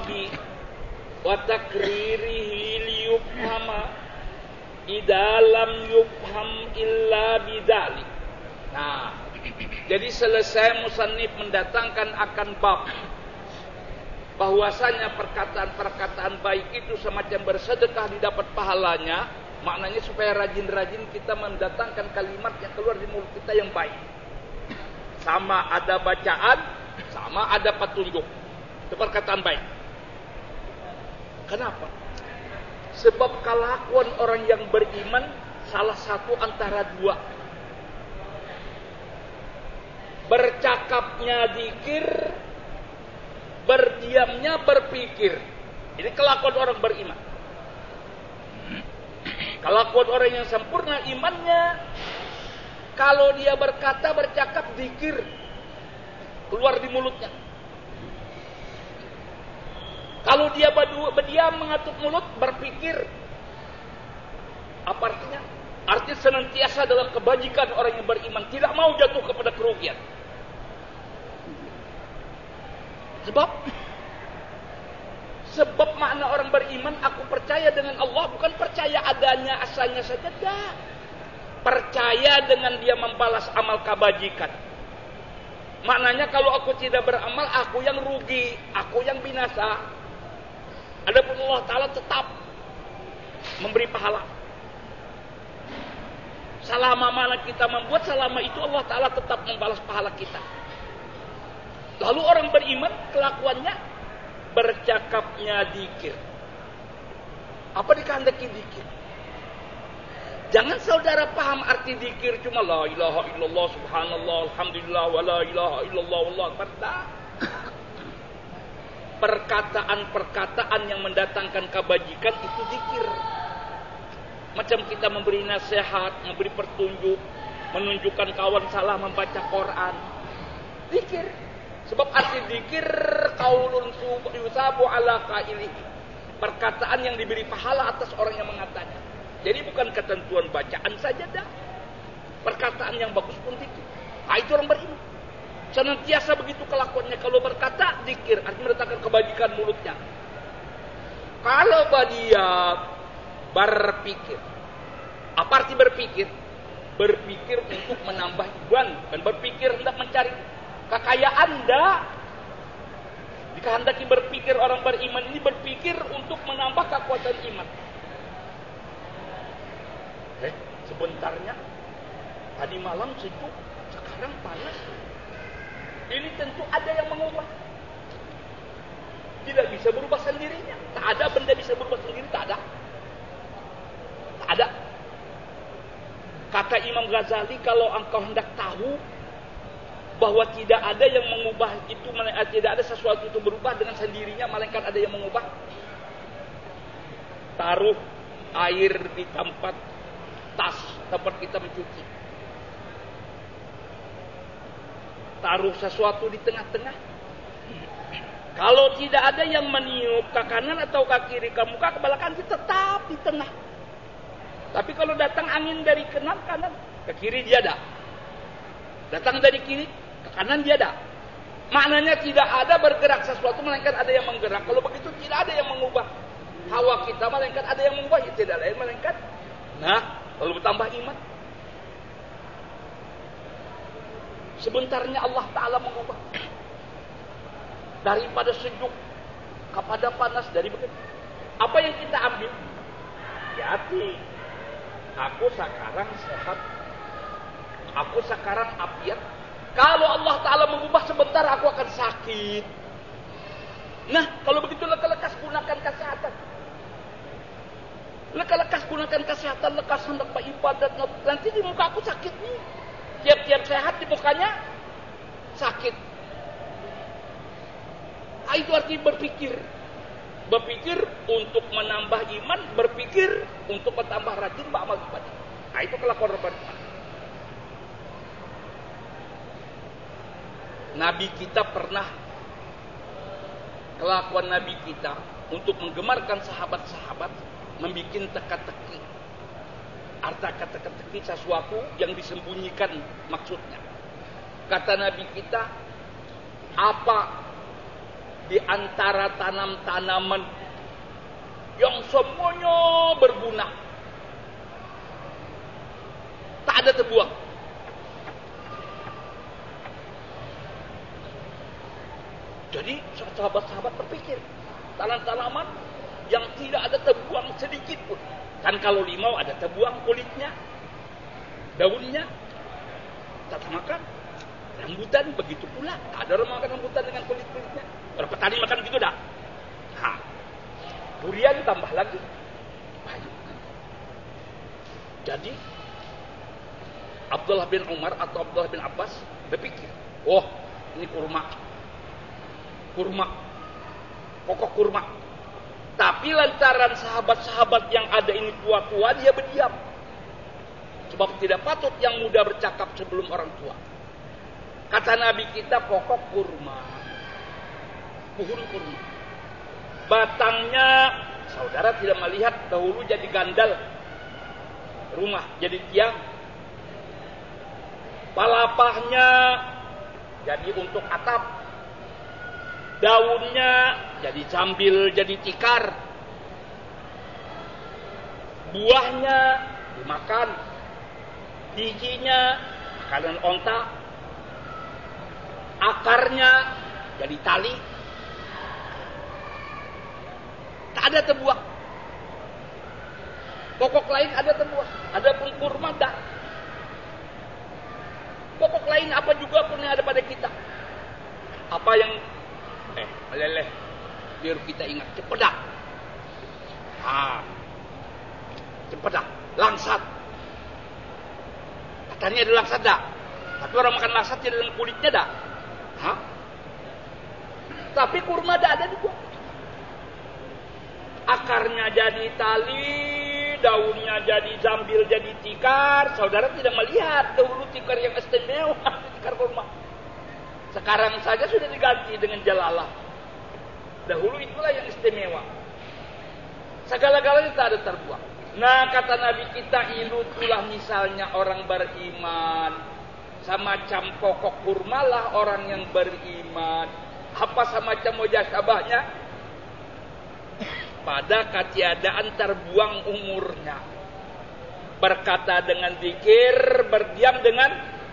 Nabi wa takririhi liyufhama idza lam yufham illa bidzalik. Nah, jadi selesai musannif mendatangkan akan bab bahwasanya perkataan-perkataan baik itu semacam bersedekah didapat pahalanya, maknanya supaya rajin-rajin kita mendatangkan kalimat yang keluar di mulut kita yang baik. Sama ada bacaan, sama ada petunjuk. Itu perkataan baik. Kenapa? Sebab kelakuan orang yang beriman salah satu antara dua. Bercakapnya zikir, berdiamnya berpikir. Ini kelakuan orang beriman. Kelakuan orang yang sempurna imannya, kalau dia berkata, bercakap, zikir keluar di mulutnya. Kalau dia berdiam mengatuk mulut, berpikir. Apa artinya? Artinya senantiasa dalam kebajikan orang yang beriman, tidak mau jatuh kepada kerugian. Sebab makna orang beriman, aku percaya dengan Allah, bukan percaya adanya asalnya saja, dah. Percaya dengan dia membalas amal kebajikan. Maknanya kalau aku tidak beramal, aku yang rugi, aku yang binasa. Adapun Allah Ta'ala tetap memberi pahala. Selama mana kita membuat, selama itu Allah Ta'ala tetap membalas pahala kita. Lalu orang beriman kelakuannya bercakapnya zikir. Apa dikehendaki zikir? Jangan saudara paham arti zikir cuma la ilaha illallah subhanallah alhamdulillah wa la ilaha illallah wallahu akbar. Perkataan-perkataan yang mendatangkan kebajikan itu zikir. Macam kita memberi nasihat, memberi petunjuk, menunjukkan kawan salah membaca Quran. Zikir. Sebab arti zikir qaulun yusabu ala qailihi. Perkataan yang diberi pahala atas orang yang mengatakannya. Jadi bukan ketentuan bacaan saja dah. Perkataan yang bagus pun zikir. Itu orang beriman. Senantiasa begitu kelakuannya. Kalau berkata zikir, artinya mendatangkan kebajikan mulutnya. Kalau dia berpikir. Apa arti berpikir? Berpikir untuk menambah iman dan berpikir hendak mencari kekayaan dah. Dikehendaki berpikir orang beriman ini berpikir untuk menambah kekuatan iman. Sebentarnya tadi malam sejuk, sekarang panas. Ini tentu ada yang mengubah. Tidak bisa berubah sendirinya. Tak ada benda bisa berubah sendiri, tak ada. Tak ada. Kata Imam Ghazali, kalau engkau hendak tahu bahwa tidak ada yang mengubah itu, tidak ada sesuatu itu berubah dengan sendirinya, melainkan ada yang mengubah. Taruh air di tempat tas, tempat kita mencuci. Taruh sesuatu di tengah-tengah. Kalau tidak ada yang meniup ke kanan atau ke kiri, ke muka, ke belakang, tetap di tengah. Tapi kalau datang angin dari kanan, ke kiri dia ada. Datang dari kiri, ke kanan dia ada. Maknanya tidak ada bergerak sesuatu, melainkan ada yang menggerak. Kalau begitu tidak ada yang mengubah hawa kita, melainkan ada yang mengubah. Ya, tidak lain melainkan. Nah, lalu bertambah iman. Sebentarnya Allah Ta'ala mengubah. Daripada sejuk kepada panas, dari begitu. Apa yang kita ambil? Hati. Aku sekarang sehat. Aku sekarang afiat. Kalau Allah Ta'ala mengubah sebentar, aku akan sakit. Nah, kalau begitu lekas gunakan kesehatan. Lekas gunakan kesehatan, lekas hendak beribadat. Nanti di muka aku sakit nih. Tiap-tiap sehat di mukanya sakit. Itu artinya berpikir. Berpikir untuk menambah iman, berpikir untuk bertambah rajin beramal ibadah. Itu kelakuan orang beriman. Nabi kita pernah, kelakuan Nabi kita untuk menggemarkan sahabat-sahabat, membuat teka-teki. Arti teka-teki sesuatu yang disembunyikan maksudnya. Kata Nabi kita, apa di antara tanam-tanaman yang semuanya berguna. Tak ada terbuang. Jadi sahabat-sahabat berpikir, tanaman-tanaman yang tidak ada terbuang sedikit pun. Kan kalau limau ada terbuang kulitnya, daunnya, tak makan. Rambutan begitu pula, tak ada orang makan rambutan dengan kulit-kulitnya. Orang petani makan gitu dah. Durian tambah lagi. Banyak. Jadi Abdullah bin Umar atau Abdullah bin Abbas berpikir, oh ini kurma, pokok kurma. Tapi lantaran sahabat-sahabat yang ada ini tua-tua, dia berdiam. Sebab tidak patut yang muda bercakap sebelum orang tua. Kata Nabi kita, pokok kurma, pohon kurma. Batangnya, saudara tidak melihat dahulu jadi gandal rumah, jadi tiang. Palapahnya jadi untuk atap. Daunnya jadi sambil, jadi tikar. Buahnya dimakan. Bijinya makanan onta. Akarnya jadi tali. Tak ada terbuang. Pokok lain ada terbuang. Ada pun kurma dah. Pokok lain apa juga pun yang ada pada kita. Apa yang meleleh biar kita ingat cempedak. Cempedak, langsat. Katanya ada langsat dah. Tapi orang makan langsat tidak dengan kulitnya dah. Tapi kurma dah ada juga. Akarnya jadi tali, daunnya jadi zambil, jadi tikar. Saudara tidak melihat dahulu tikar yang istimewa, tikar kurma. Sekarang saja sudah diganti dengan jalalah. Dahulu itulah yang istimewa. Segala-galanya tak ada terbuang. Nah, kata Nabi kita, itulah misalnya orang beriman. Semacam pokok kurmalah orang yang beriman. Apa semacam mujasabahnya? Pada ketiadaan terbuang umurnya. Berkata dengan zikir, berdiam dengan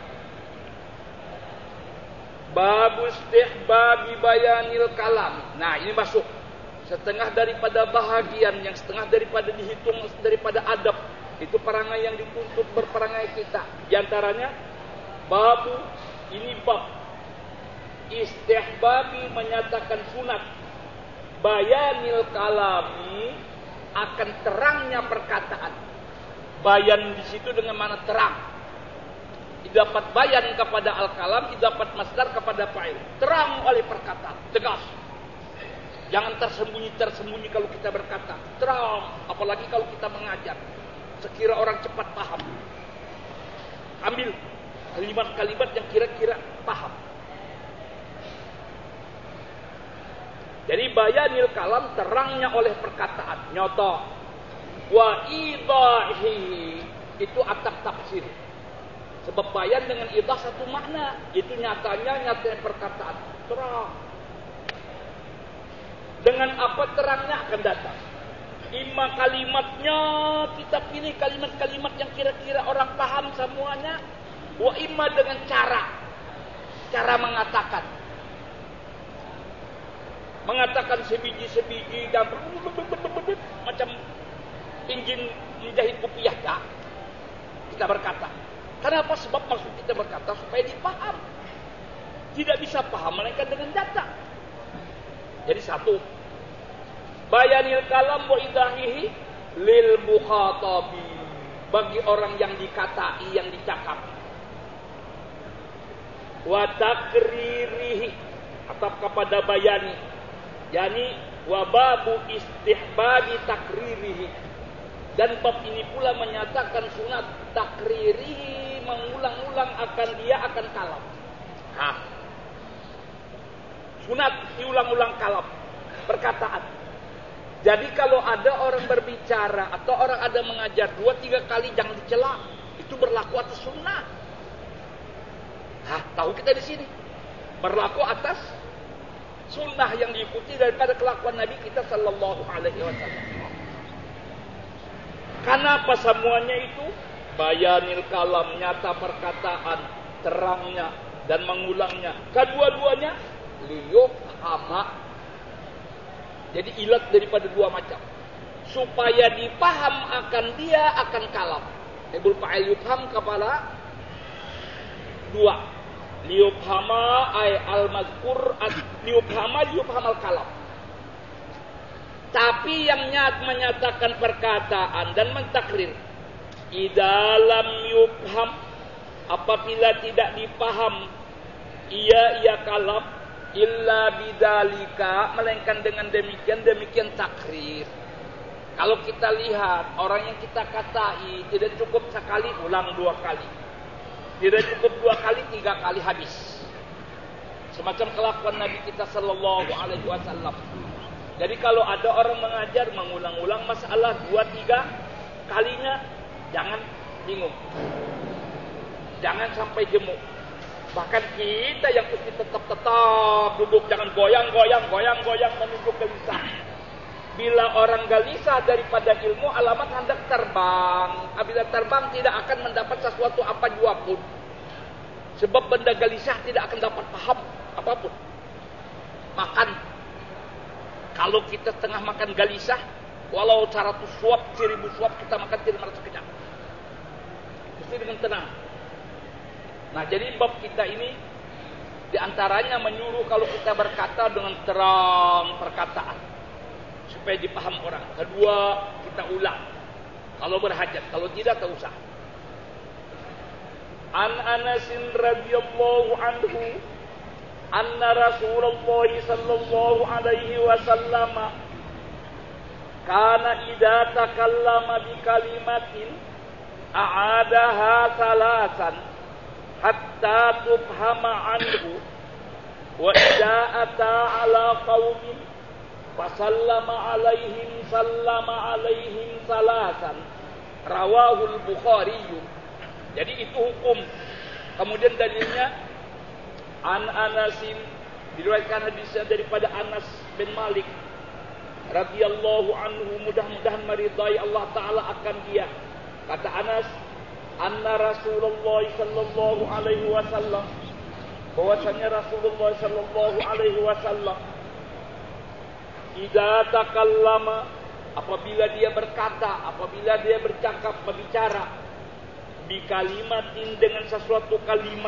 babu istihbabi bayanil kalam. Nah, ini masuk setengah daripada bahagian, yang setengah daripada dihitung daripada adab. Itu perangai yang dituntut berperangai kita. Di antaranya babu, ini bab istihbabi menyatakan sunat. Bayanil kalami akan terangnya perkataan. Bayan di situ dengan mana terang. Didapat bayan kepada al-kalam, didapat masdar kepada fa'il. Terang oleh perkataan, tegas. Jangan tersembunyi kalau kita berkata. Terang, apalagi kalau kita mengajar. Sekira orang cepat paham. Ambil kalimat-kalimat yang kira-kira paham. Jadi bayanil kalam terangnya oleh perkataan. Nyoto. Wa idahi itu atak tafsir. Sebab bayan dengan idah satu makna. Itu nyatanya perkataan. Terang. Dengan apa terangnya akan datang. Ima kalimatnya kita pilih kalimat-kalimat yang kira-kira orang paham semuanya. Wa ima dengan cara mengatakan. Mengatakan sebiji-sebiji dan macam injin menjahit kopiah dah. Kita berkata. Kenapa? Sebab maksud kita berkata supaya dipaham. Tidak bisa paham melainkan dengan data. Jadi satu, bayanil kalam wa idahihi lil mukhatabi, bagi orang yang dikatai, yang dicakap. Wa takririhi, atau kepada bayani. Yani wababu istihbabi takririhi. Dan bab ini pula menyatakan sunat takririhi, mengulang-ulang akan dia akan kalam. Sunat diulang-ulang kalam, perkataan. Jadi kalau ada orang berbicara atau orang ada mengajar 2-3 kali jangan dicela. Itu berlaku atas sunnah. Tahu kita di sini. Berlaku atas sunnah yang diikuti daripada kelakuan Nabi kita sallallahu alaihi wasallam. Kenapa semuanya itu? Bayanil kalam, nyata perkataan, terangnya dan mengulangnya. Kedua-duanya liyufhama. Jadi ilat daripada dua macam. Supaya dipaham akan dia akan kalam. Ibul fa'il yufham kepala dua. Liyufhama ay al-mazkur liyufham al-kalam. Tapi yang menyatakan perkataan dan mentakrir idalam yufham, apabila tidak dipaham ia kalam illa bidalika, melainkan dengan demikian takrir. Kalau kita lihat orang yang kita katai tidak cukup sekali, ulang dua kali. Tidak cukup dua kali, tiga kali habis. Semacam kelakuan Nabi kita sallallahu alaihi wasallam. Jadi kalau ada orang mengajar mengulang-ulang masalah dua tiga kalinya, jangan bingung. Jangan sampai jemu. Bahkan kita yang mesti tetap duduk, jangan goyang-goyang menunjuk gelisah. Bila orang gelisah daripada ilmu, alamat hendak terbang. Apabila terbang tidak akan mendapat sesuatu apa jua pun. Sebab benda gelisah tidak akan dapat paham apapun. Makan. Kalau kita tengah makan gelisah, walau 100 suap, 1000 suap kita makan tidak merasa kenyang. Mesti dengan tenang. Nah, jadi bab kita ini diantaranya menyuruh kalau kita berkata dengan terang perkataan supaya dipaham orang. Kedua, kita ulang kalau berhajat, kalau tidak tak usah. An Anasin radhiyallahu anhu anna Rasulullah sallallahu alaihi wasallam kana idza takallama bi kalimatin a'adaha salasan hatta tufhama anhu wa idza ata ala qaumin fasallama alaihim salasan rawahul Bukhari. Jadi itu hukum. Kemudian dalilnya An Anasin, diriwayatkan hadisnya daripada Anas bin Malik radhiyallahu anhu, mudah-mudahan meridai Allah taala akan dia. Kata Anas, anna Rasulullah sallallahu alaihi wasallam, bahwasanya Rasulullah sallallahu alaihi wasallam idza takallama, apabila dia berkata, apabila dia berbicara bi kalimatin, dengan sesuatu kalimat,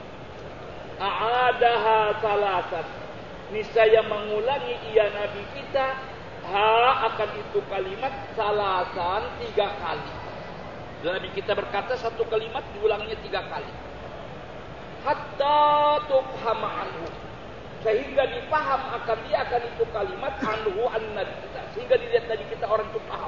a'adaha salasan, niscaya mengulangi ia Nabi kita akan itu kalimat salasan 3 kali. Nabi kita berkata satu kalimat diulangnya 3 kali. Hatta tufhama anhu, sehingga dipaham akan dia akan itu kalimat anhu an Nabi kita, sehingga dilihat Nabi kita orang itu paham.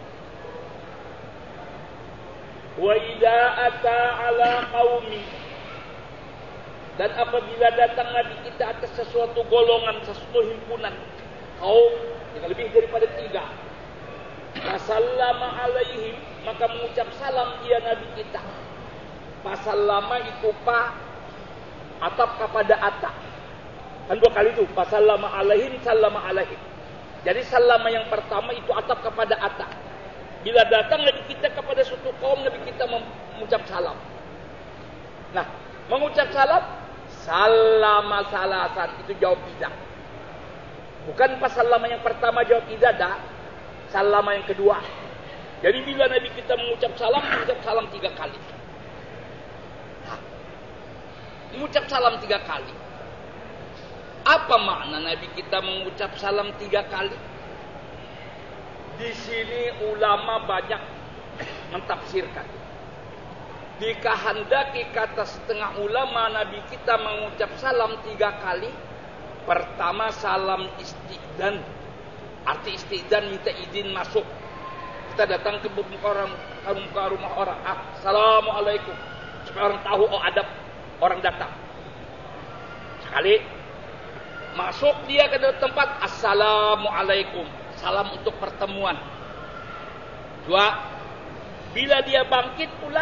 Wa idza ata ala qaumi, dan apabila datang Nabi kita atas sesuatu golongan, sesuatu himpunan kaum yang lebih daripada 3, fasallama alaihim, maka mengucap salam ia Nabi kita. Fasallama itu pa atap kepada atak. Kan 2 kali itu, fasallama alaihim, sallama alaihim. Jadi sallama yang pertama itu atap kepada atak. Bila datang Nabi kita kepada suatu kaum, Nabi kita mengucap salam. Nah, mengucap salam, sallama salasan, itu jawab tidak. Bukan pas sallama yang pertama jawab tidak, dah. Sallama yang kedua. Jadi bila Nabi kita mengucap salam 3 kali. Nah, mengucap salam 3 kali. Apa makna Nabi kita mengucap salam 3 kali? Di sini ulama banyak mentafsirkan. Dikehendaki kata setengah ulama Nabi kita mengucap salam 3 kali. Pertama salam isti'dan. Arti isti'dan minta izin masuk. Kita datang ke rumah orang. Assalamualaikum. Supaya orang tahu adab orang datang. Sekali masuk dia ke tempat, assalamualaikum. Salam untuk pertemuan. 2, bila dia bangkit pulang,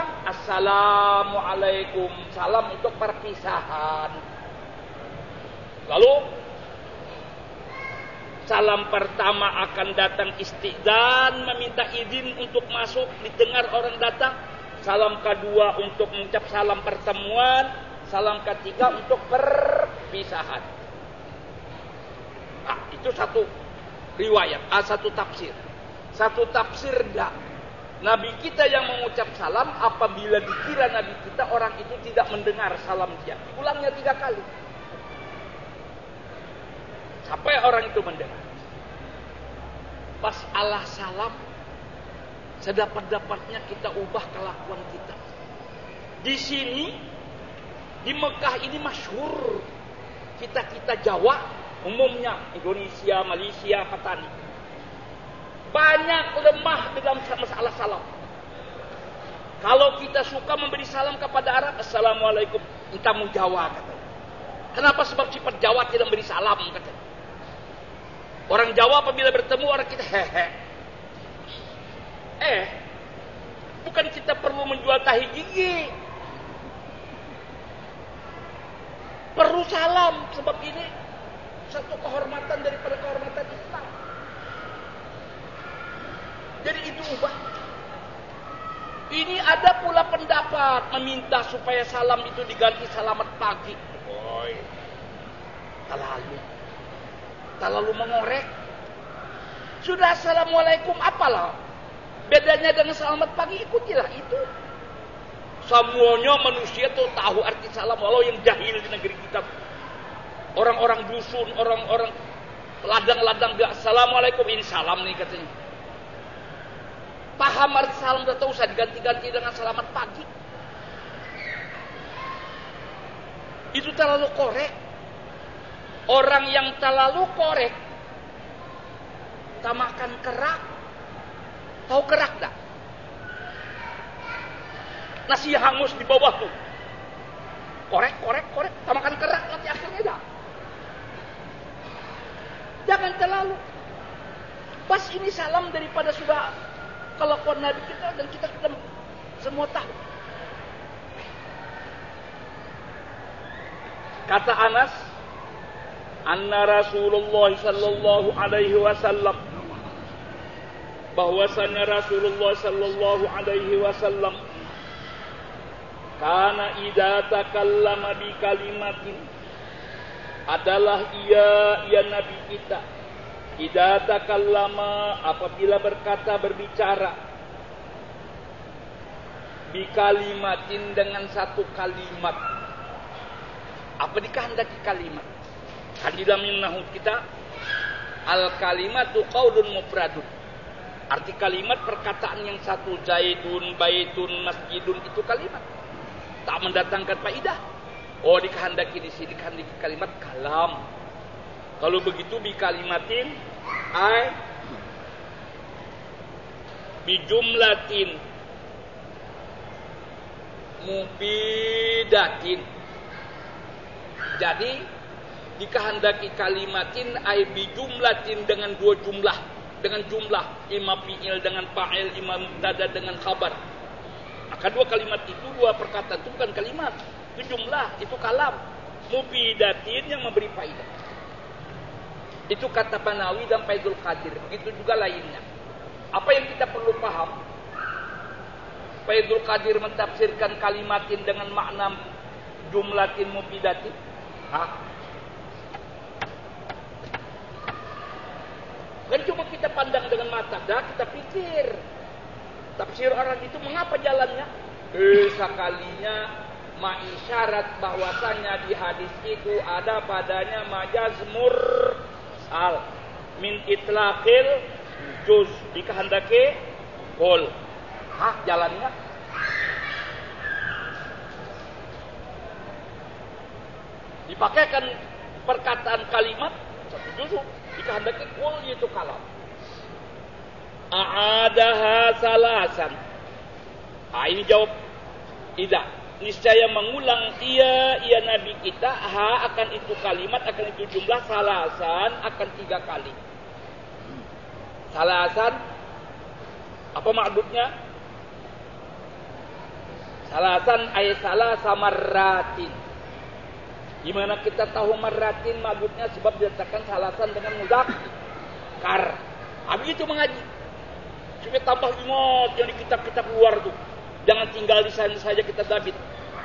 assalamualaikum. Salam untuk perpisahan. Lalu Salam pertama akan datang istidzan, meminta izin untuk masuk, didengar orang datang. Salam kedua untuk mengucap salam pertemuan. Salam ketiga untuk perpisahan. Itu satu riwayat, satu tafsir. Satu tafsir enggak. Nabi kita yang mengucap salam, apabila dikira Nabi kita orang itu tidak mendengar salam dia, ulangnya 3 kali. Sampai orang itu mendengar. Pas Allah salam, sedapat-dapatnya kita ubah kelakuan kita. Di sini, di Mekah ini masyhur. Kita Jawa, umumnya Indonesia, Malaysia, Patani, banyak lemah dalam masalah salam. Kalau kita suka memberi salam kepada Arab, Assalamualaikum, kamu Jawa katanya. Kenapa? Sebab sifat Jawa tidak memberi salam katanya. Orang Jawa apabila bertemu orang kita hehe. Bukan kita perlu menjual tahi gigi. Perlu salam, sebab ini satu kehormatan daripada kehormatan Islam. Jadi itu ubah. Ini ada pula pendapat meminta supaya salam itu diganti selamat pagi. Terlalu mengorek. Sudah assalamualaikum, apalah bedanya dengan selamat pagi? Ikutilah itu. Semuanya manusia tuh tahu arti salam, walau yang jahil di negeri kita. Orang-orang dusun, orang-orang ladang-ladang bilang assalamualaikum, ini salam nih katanya. Paham arti salam, udah tahu, usah diganti-ganti dengan selamat pagi. Itu terlalu korek. Orang yang terlalu korek, tamakan kerak. Tahu kerak tak? Nasi hangus di bawah tuh. Korek. Tamakan kerak, nanti akhirnya dah. Jangan terlalu. Pas ini salam daripada sudah kelakuan Nabi kita, dan kita semua tahu. Kata Anas, anna Rasulullah sallallahu alaihi wasallam, bahwasanya Rasulullah sallallahu alaihi wasallam kana idza takallama bi kalimatin, adalah ia Nabi kita, idza takallama, apabila berbicara bi kalimatin, dengan satu kalimat. Apa dikehendaki kalimat? Kan di dalam nahwu kita, al kalimatu qaulun mufradun. Arti kalimat perkataan yang satu, zaidun, baitun, masjidun, itu kalimat. Tak mendatangkan faidah. Oh, dikehendaki di sini dikehendaki kalimat kalam. Kalau begitu bi kalimatin ay bi jumlatin mufidatin. Jadi dikehendaki kalimatin ay bi jumlatin, dengan 2 jumlah, dengan jumlah imma fi'il dengan fa'il, imma mubtada dengan khabar. Maka 2 kalimat itu, 2 perkataan itu bukan kalimat, itu jumlah, itu kalam. Mufidatin, yang memberi faidah. Itu kata Banawi dan Faidul Qadir. Begitu juga lainnya. Apa yang kita perlu paham? Faidul Qadir mentafsirkan kalimatin dengan makna jumlatin mufidatin. Kan cuma kita pandang dengan mata, kita pikir. Tafsir orang itu mengapa jalannya? Sekalinya maisyarat bahwasanya di hadis itu ada padanya majaz mursal min itlaqil juz, dikehendaki kul. Jalannya dipakaikan perkataan kalimat satu juzuk, dikehendaki kul, yaitu kalam. A'adaha salasan. Ini jawab tidak. Niscaya mengulang ia Nabi kita, akan itu kalimat, akan itu jumlah, salasan, akan 3 kali. Salasan, apa maksudnya? Salasan ay salasa marratin. Di mana kita tahu marratin maksudnya, sebab diletakkan salasan dengan Kar. Habis itu mengaji. Supaya tambah ingat yang di kitab-kitab luar tuh. Jangan tinggal di sana saja kita dabit.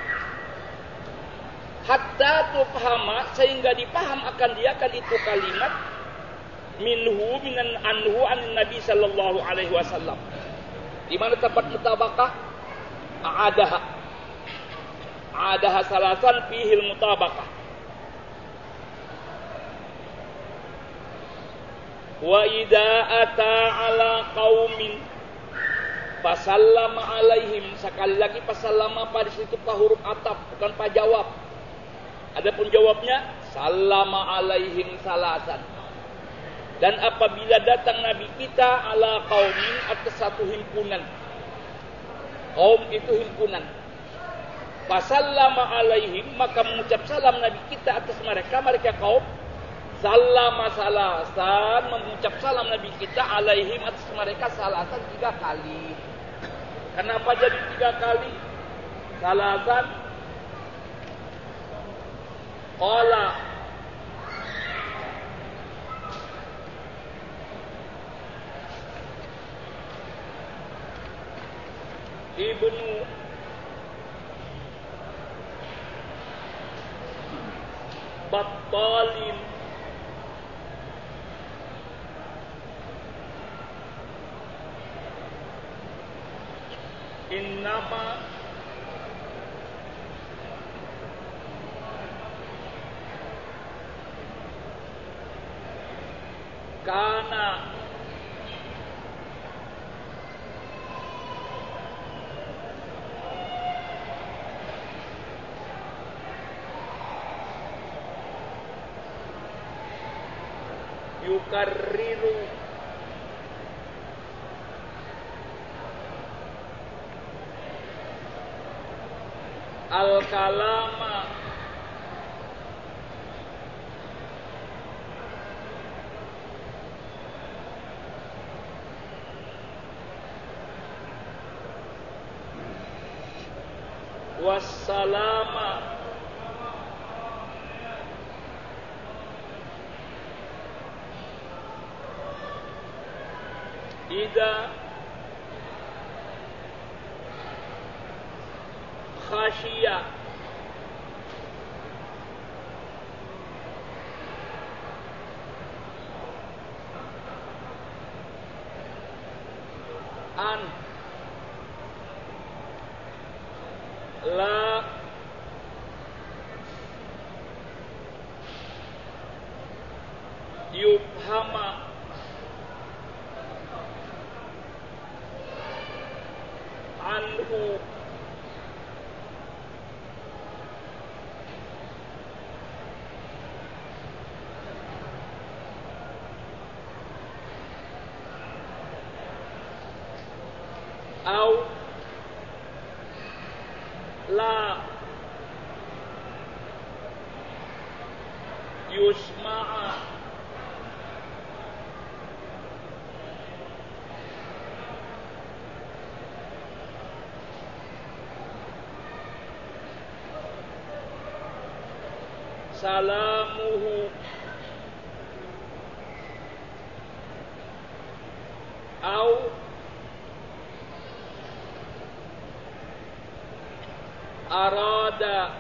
Hatta tufahama, sehingga dipaham akan dia kan itu kalimat minan anhu anin Nabi sallallahu alaihi wasallam. Di mana tempat mutabaqah? Adaha salasan fihil mutabaqah. Wa idza ata ala qaumin fasallama alaihim, sekali lagi fasallama pada situ pa huruf ataf, bukan pa jawab. Adapun jawabnya sallama alaihim salasan. Dan apabila datang Nabi kita ala qaumin, atas satu himpunan. Kaum itu himpunan. Fasallama alaihim, maka mengucap salam Nabi kita atas mereka kaum. Sallama salasan, mengucap salam Nabi kita alaihim atas mereka salasan 3 kali. Kenapa jadi 3 kali? Salasan. Qala Ibnu Battalin innama kana yukarriru al-kalama wassalama idza khashiya an la yufhama anhu au la yusma'a salamuhu au arada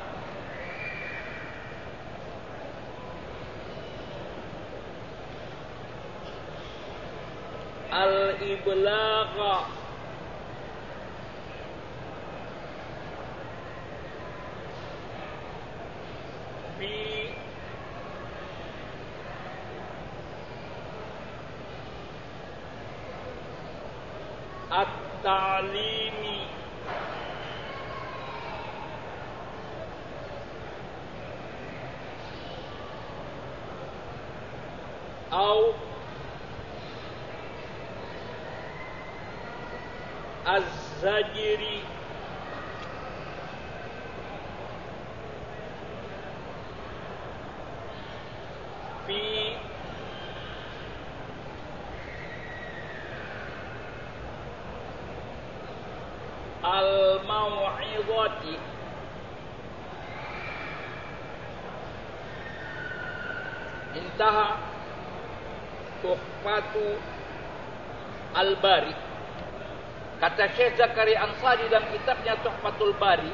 al-iblagha fi at-ta'limi au az-zajri fi al-mau'izati intaha Tuhfatu Al-Bari. Kata Syekh Zakaria Ansari dalam kitabnya Tuhfatul Bari,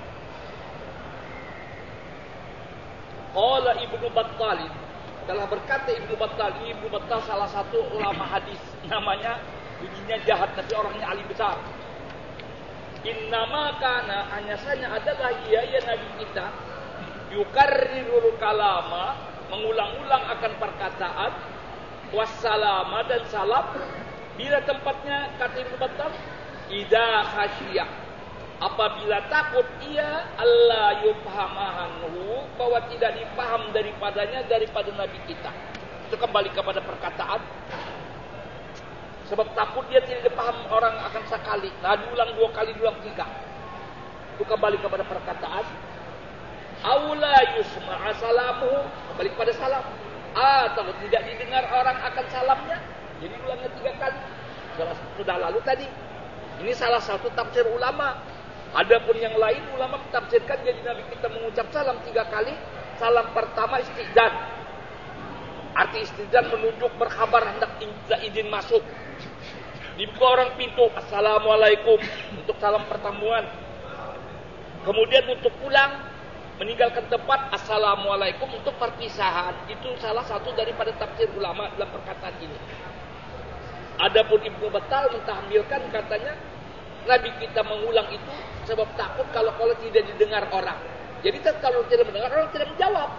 qala Ibnu Battal, telah berkata Ibnu Battal. Ibnu Battal salah satu ulama hadis, namanya bunyinya jahat tapi orangnya alim besar. Innama kana, hanya saja adalah ia Nabi kita yukarrirul kalama, mengulang-ulang akan perkataan, wassalama dan salam. Bila tempatnya, kata Ibnu Battal, idza khasyiyah, apabila takut ia Allah yufhamahu, bahwa tidak dipaham daripadanya daripada Nabi kita. Itu kembali kepada perkataan. Sebab takut dia tidak dipaham orang akan sekali. Nah, diulang 2 kali, diulang 3. Itu kembali kepada perkataan. Aula yusma'a salamuhu, kembali kepada salam. Atau tidak didengar orang akan salamnya. Jadi ulangnya 3 kali. Sudah lalu tadi. Ini salah satu tafsir ulama. Adapun yang lain ulama tafsirkan jadi Nabi kita mengucap salam 3 kali. Salam pertama istidzan. Arti istidzan menunjuk berkhabar hendak izin masuk. Dibuka orang pintu, assalamualaikum, untuk salam pertemuan. Kemudian untuk pulang, meninggalkan tempat, assalamualaikum, untuk perpisahan. Itu salah satu daripada tafsir ulama dalam perkataan ini. Adapun Ibnu Battal mentahmilkan, katanya Nabi kita mengulang itu sebab takut kalau tidak didengar orang. Jadi kalau tidak mendengar orang tidak menjawab.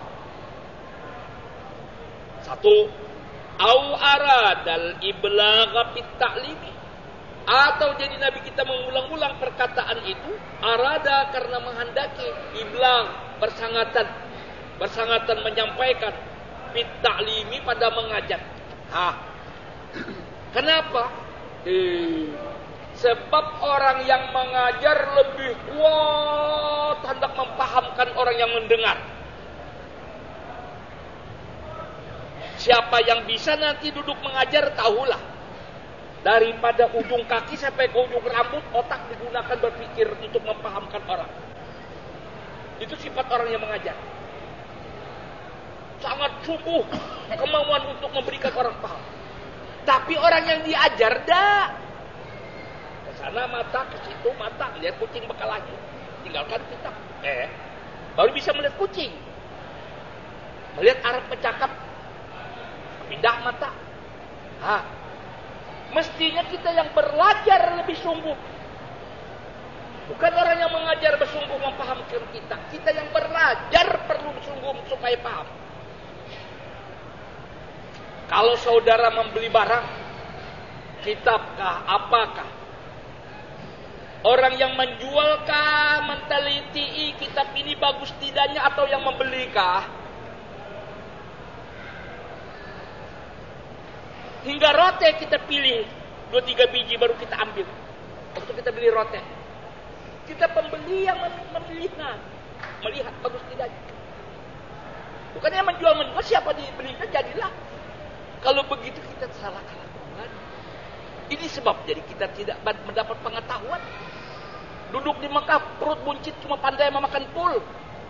1. Au aradal iblagha fit ta'limi, atau jadi Nabi kita mengulang-ulang perkataan itu arada karena menghendaki iblag, bersangatan menyampaikan, fit ta'limi, pada mengajar. Kenapa? Sebab orang yang mengajar lebih kuat hendak mempahamkan orang yang mendengar. Siapa yang bisa nanti duduk mengajar, tahulah. Daripada ujung kaki sampai ke ujung rambut, otak digunakan berpikir untuk mempahamkan orang. Itu sifat orang yang mengajar. Sangat sungguh kemauan untuk memberikan orang paham. Tapi orang yang diajar, dah. Ke sana mata, ke situ mata. Lihat kucing bekal lagi. Tinggalkan kita. Baru bisa melihat kucing. Melihat arah bercakap. Pindah mata. Mestinya kita yang belajar lebih sungguh. Bukan orang yang mengajar bersungguh memfahamkan kita. Kita yang belajar perlu bersungguh supaya paham. Kalau saudara membeli barang, kitabkah, apakah? Orang yang menjualkah, menteliti kitab ini bagus tidaknya, atau yang membelikah? Hingga rote kita pilih 2-3 biji baru kita ambil. Waktu kita beli rote, kita pembeli yang melihat bagus tidaknya. Bukan yang menjual, siapa dibelinya jadilah. Kalau begitu kita salah kelakuan. Ini sebab jadi kita tidak mendapat pengetahuan. Duduk di Mekah perut buncit cuma pandai memakan pul.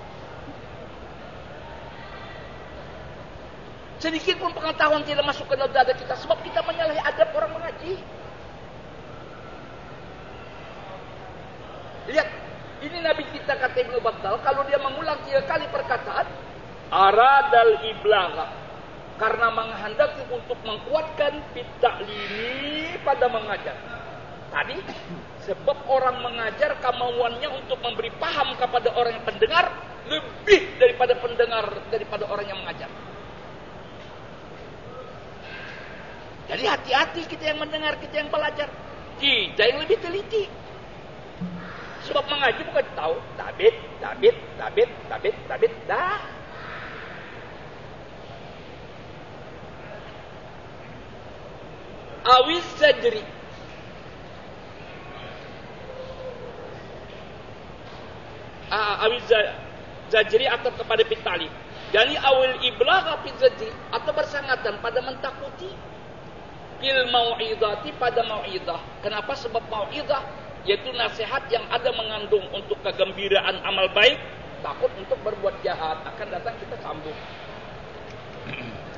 Sedikit pun pengetahuan tidak masuk ke dalam dada kita. Sebab kita menyalahi adab orang mengaji. Lihat. Ini Nabi kita, kata Ibnu Battal. Kalau dia mengulang 3 kali perkataan. Aradal iblagha. Karena menghendaki untuk menguatkan fit ta'limi, pada mengajar. Tadi. Sebab orang mengajar kemauannya untuk memberi paham kepada orang yang pendengar. Lebih daripada pendengar. Daripada orang yang mengajar. Jadi hati-hati kita yang mendengar, kita yang belajar. Kita yang lebih teliti. Sebab mengaji bukan tahu. Tabit. Dah. Awis zajri. Awis zajri atau kepada pitali. Jadi awil iblagha fit zajri, atau bersangatan pada mentakuti. Fil mau'izati, pada mau'izah. Kenapa? Sebab mau'izah yaitu nasihat yang ada mengandung untuk kegembiraan amal baik, takut untuk berbuat jahat. Akan datang kita sambung.